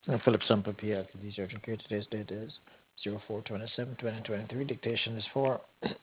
Philip Sumper, PLTD Surgeon Care. Today's date is 04/27/2023. Dictation is for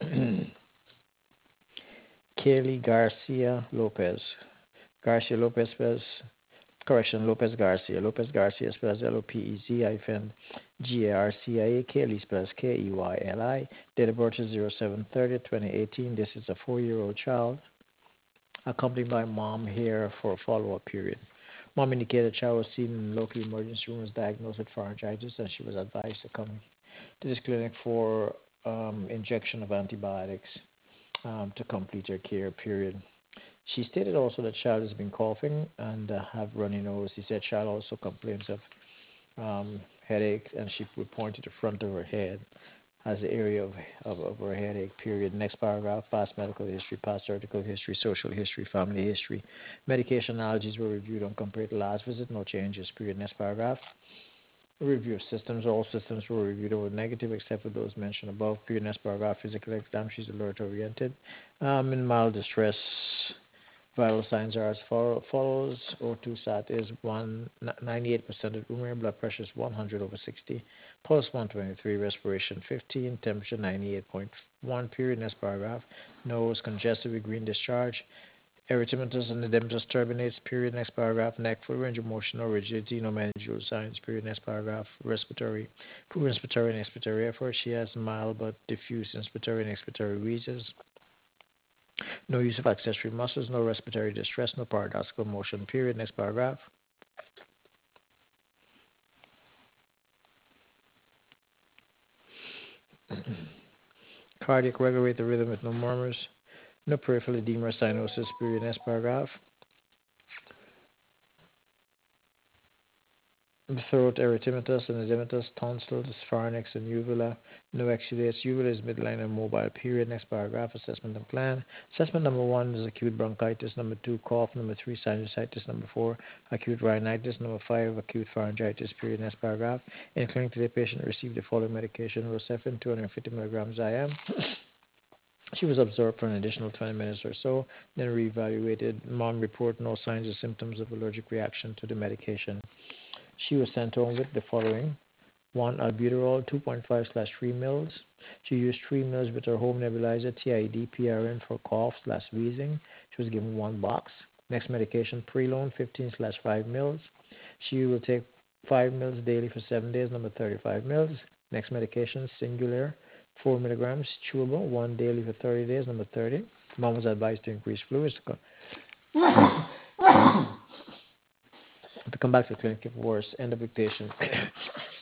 Kaylee Garcia Lopez. Garcia Lopez spells, correction, Lopez Garcia. Lopez Garcia spells Lopez hyphen Garcia. Kaylee spells Keyli. Date of birth is 07/30/2018. This is a 4-year-old child accompanied by mom here for a follow-up period. Mom indicated the child was seen in the local emergency room, was diagnosed with pharyngitis, and she was advised to come to this clinic for injection of antibiotics to complete her care period. She stated also that child has been coughing and have runny nose. He said child also complains of headache, and she would point to the front of her head as the area of her headache period. Next paragraph, past medical history, past surgical history, social history, family history. Medication allergies were reviewed and compared to last visit, no changes period. Next paragraph, review of systems. All systems were reviewed or were negative except for those mentioned above. Period. Next paragraph, physical exam. She's alert oriented. In mild distress, vital signs are as follows. O2 sat is 98% of room air, blood pressure is 100/60, pulse 123, respiration 15, temperature 98.1. Period. Next paragraph, nose congested with green discharge, erythematous and edematous turbinates. Period. Next paragraph, neck full range of motion or rigidity, no managerial signs. Period. Next paragraph, respiratory, poor inspiratory and expiratory effort. She has mild but diffuse inspiratory and expiratory wheezes. No use of accessory muscles, no respiratory distress, no paradoxical motion. Period. Next paragraph. Cardiac regulate the rhythm with no murmurs, no peripheral edema or cyanosis. Period. Next paragraph. Throat erythematous and edematous, tonsils, pharynx, and uvula. No exudates. Uvula is midline and mobile. Period. Next paragraph. Assessment and plan. Assessment number 1 is acute bronchitis. Number 2, cough. Number 3, sinusitis. Number 4, acute rhinitis. Number 5, acute pharyngitis. Period. Next paragraph. In clinic, the patient received the following medication: Rocephin, 250 milligrams IM. She was observed for an additional 20 minutes or so, then reevaluated. Mom reported no signs or symptoms of allergic reaction to the medication. She was sent home with the following: 1, albuterol 2.5/3 mils. She used 3 mils with her home nebulizer, TID PRN for cough/wheezing. She was given 1 box. Next medication, Prelone 15/5 mils. She will take 5 mils daily for 7 days, number 35 mils. Next medication, Singulair 4 milligrams, chewable, 1 daily for 30 days, number 30. Mom was advised to increase fluids to come back to the clinic if worse. End of dictation.